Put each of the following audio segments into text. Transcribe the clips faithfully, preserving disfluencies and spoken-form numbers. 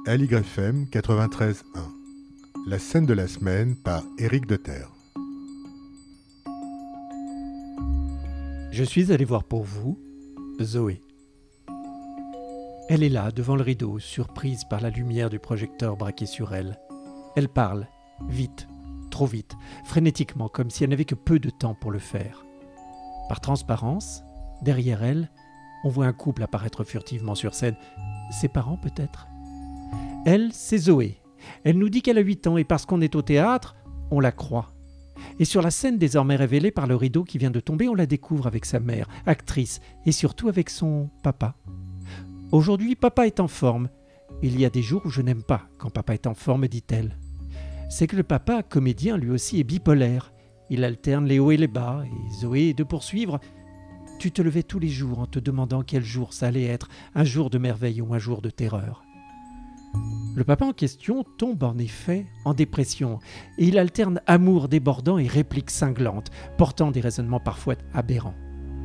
L Y F M quatre-vingt-treize point un. La scène de la semaine par Éric Deterre. Je suis allé voir pour vous Zoé. Elle est là, devant le rideau, surprise par la lumière du projecteur braqué sur elle. Elle parle, vite, trop vite, frénétiquement, comme si elle n'avait que peu de temps pour le faire. Par transparence, derrière elle, on voit un couple apparaître furtivement sur scène. Ses parents, peut-être ? Elle, c'est Zoé. Elle nous dit qu'elle a huit ans et parce qu'on est au théâtre, on la croit. Et sur la scène désormais révélée par le rideau qui vient de tomber, on la découvre avec sa mère, actrice, et surtout avec son papa. Aujourd'hui, papa est en forme. Il y a des jours où je n'aime pas quand papa est en forme, dit-elle. C'est que le papa, comédien, lui aussi est bipolaire. Il alterne les hauts et les bas, et Zoé est de poursuivre. Tu te levais tous les jours en te demandant quel jour ça allait être, un jour de merveille ou un jour de terreur. Le papa en question tombe en effet en dépression et il alterne amour débordant et répliques cinglantes, portant des raisonnements parfois aberrants.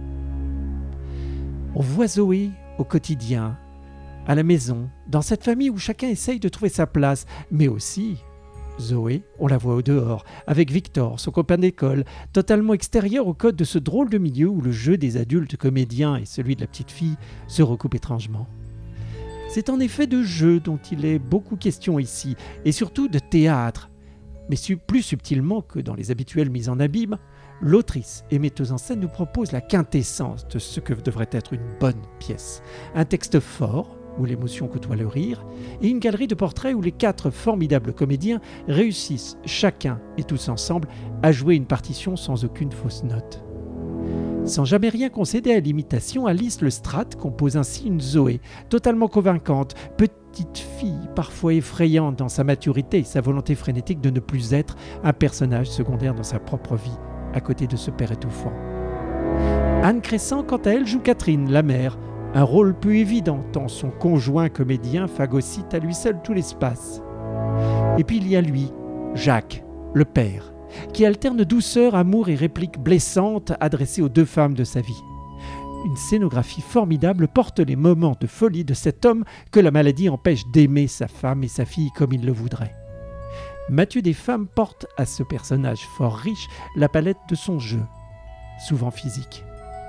On voit Zoé au quotidien, à la maison, dans cette famille où chacun essaye de trouver sa place, mais aussi Zoé, on la voit au dehors, avec Victor, son copain d'école, totalement extérieur au code de ce drôle de milieu où le jeu des adultes comédiens et celui de la petite fille se recoupent étrangement. C'est en effet de jeu dont il est beaucoup question ici, et surtout de théâtre. Mais plus subtilement que dans les habituelles mises en abîme, l'autrice et metteuse en scène nous propose la quintessence de ce que devrait être une bonne pièce. Un texte fort, où l'émotion côtoie le rire, et une galerie de portraits où les quatre formidables comédiens réussissent, chacun et tous ensemble, à jouer une partition sans aucune fausse note. Sans jamais rien concéder à l'imitation, Alice Lestrade compose ainsi une Zoé, totalement convaincante, petite fille, parfois effrayante dans sa maturité et sa volonté frénétique de ne plus être un personnage secondaire dans sa propre vie, à côté de ce père étouffant. Anne Cressan, quant à elle, joue Catherine, la mère, un rôle peu évident tant son conjoint comédien phagocyte à lui seul tout l'espace. Et puis il y a lui, Jacques, le père, qui alterne douceur, amour et répliques blessantes adressées aux deux femmes de sa vie. Une scénographie formidable porte les moments de folie de cet homme que la maladie empêche d'aimer sa femme et sa fille comme il le voudrait. Mathieu Desfemmes porte à ce personnage fort riche la palette de son jeu, souvent physique.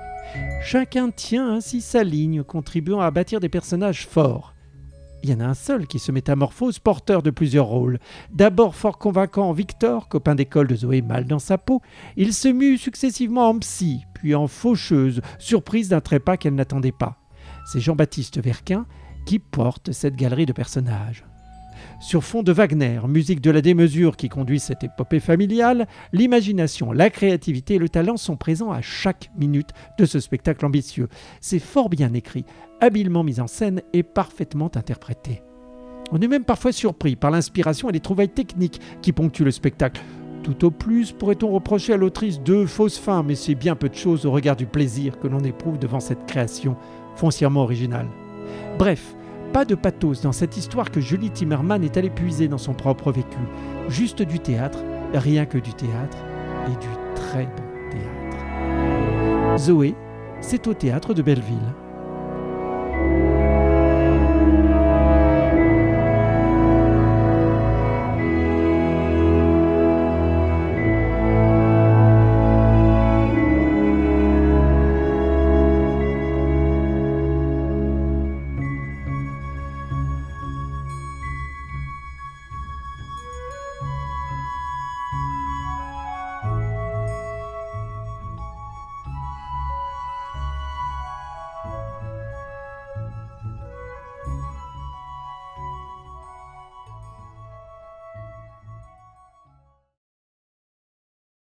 Chacun tient ainsi sa ligne, contribuant à bâtir des personnages forts. Il y en a un seul qui se métamorphose, porteur de plusieurs rôles. D'abord fort convaincant en Victor, copain d'école de Zoé mal dans sa peau, il se mue successivement en psy, puis en faucheuse, surprise d'un trépas qu'elle n'attendait pas. C'est Jean-Baptiste Verquin qui porte cette galerie de personnages. Sur fond de Wagner, musique de la démesure qui conduit cette épopée familiale, l'imagination, la créativité et le talent sont présents à chaque minute de ce spectacle ambitieux. C'est fort bien écrit, habilement mis en scène et parfaitement interprété. On est même parfois surpris par l'inspiration et les trouvailles techniques qui ponctuent le spectacle. Tout au plus pourrait-on reprocher à l'autrice deux fausses fins, mais c'est bien peu de choses au regard du plaisir que l'on éprouve devant cette création foncièrement originale. Bref, pas de pathos dans cette histoire que Julie Timmerman est allée puiser dans son propre vécu. Juste du théâtre, rien que du théâtre, et du très bon théâtre. Zoé, c'est au théâtre de Belleville.